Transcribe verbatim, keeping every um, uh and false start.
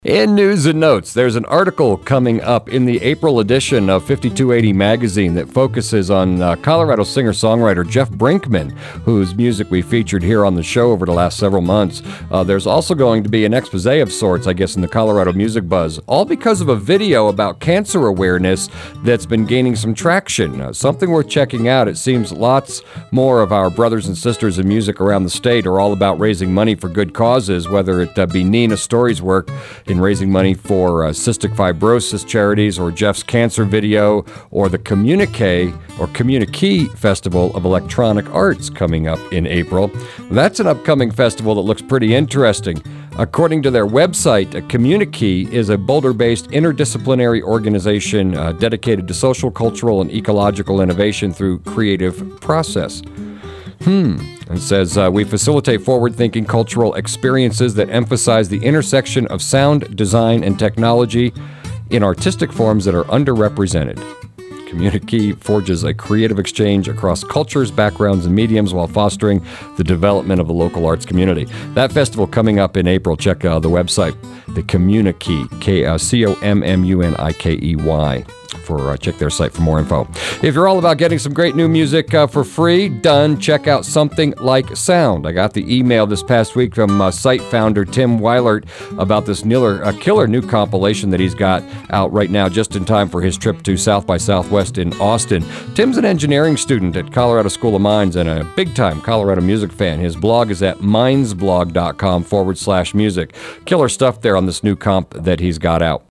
In news and notes, there's an article coming up in the April edition of fifty-two eighty magazine that focuses on uh, Colorado singer-songwriter Jeff Brinkman, whose music we featured here on the show over the last several months. Uh, there's also going to be an expose of sorts, I guess, in the Colorado music buzz, all because of a video about cancer awareness that's been gaining some traction. Uh, something worth checking out. It seems lots more of our brothers and sisters in music around the state are all about raising money for good causes, whether it uh, be Nina Story's work in raising money for uh, cystic fibrosis charities, or Jeff's cancer video, or the Communique or Communique Festival of Electronic Arts coming up in April. That's an upcoming festival that looks pretty interesting. According to their website, a Communique is a Boulder-based interdisciplinary organization uh, dedicated to social, cultural, and ecological innovation through creative process. Hmm. It says, uh, we facilitate forward-thinking cultural experiences that emphasize the intersection of sound, design, and technology in artistic forms that are underrepresented. Communique forges a creative exchange across cultures, backgrounds, and mediums while fostering the development of the local arts community. That festival coming up in April. Check uh, the website, the Communique, K- uh, C O M M U N I K E Y. For, uh, check their site for more info. If you're all about getting some great new music uh, for free, done, check out Something Like Sound. I got the email this past week from uh, site founder Tim Weilert about this killer, uh, killer new compilation that he's got out right now, just in time for his trip to South by Southwest in Austin. Tim's an engineering student at Colorado School of Mines and a big-time Colorado music fan. His blog is at minesblog.com forward slash music. Killer stuff there on this new comp that he's got out.